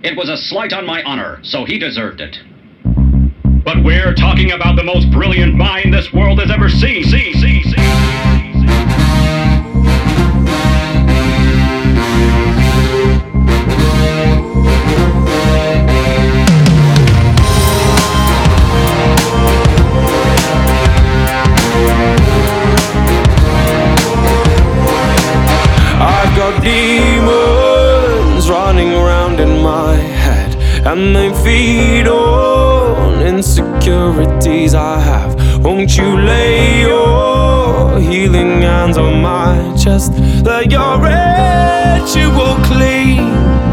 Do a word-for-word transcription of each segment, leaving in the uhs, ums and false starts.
It was a slight on my honor, so he deserved it. But we're talking about the most brilliant mind this world has ever seen. See, see, see. I've got demons running around in my head, and they feed on insecurities I have. Won't you lay your healing hands on my chest? Let your ritual clean.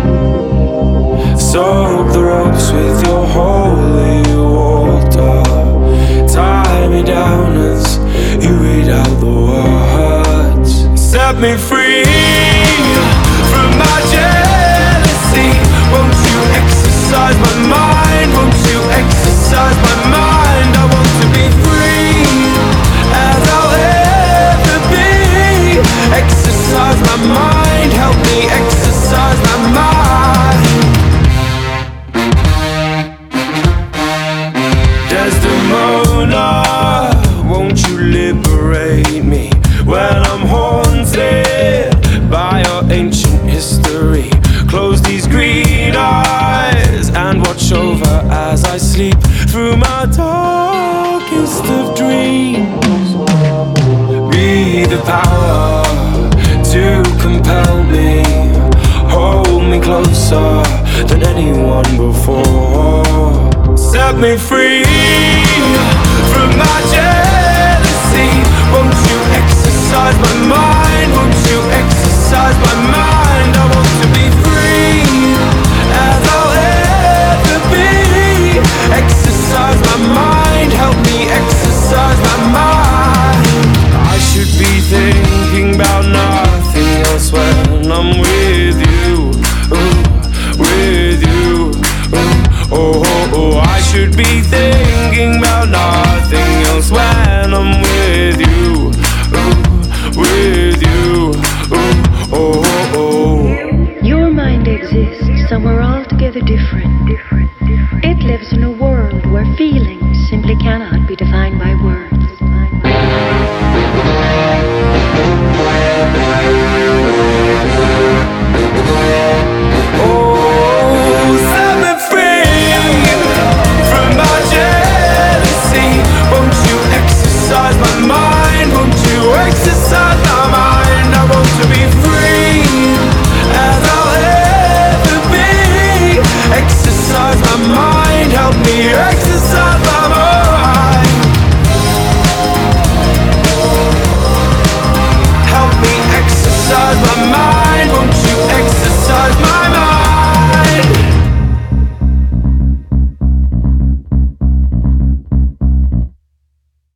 Soak the ropes with your holy water. Tie me down as you read out the words. Set me free from my jealousy. Won't you exercise my mind? Won't you exercise my mind? I want to be free as I'll ever be. Exercise my mind, help me exercise my mind. Desdemona, won't you liberate me when I'm haunted by your ancient history? Close these green eyes and watch over as I sleep through my darkest of dreams. Be the power to compel me. Hold me closer than anyone before. Set me free from my jealousy. Won't you exercise my mind? Won't you exercise my mind? I want to be free as I'll ever be. Exercise my mind, help me exercise my mind. I should be thinking about nothing else when I'm with you, ooh, with you, ooh, oh, oh, oh. I should be thinking about nothing else when I'm with you, ooh, with you, ooh, oh, oh, oh. Your mind exists somewhere altogether different. It lives in a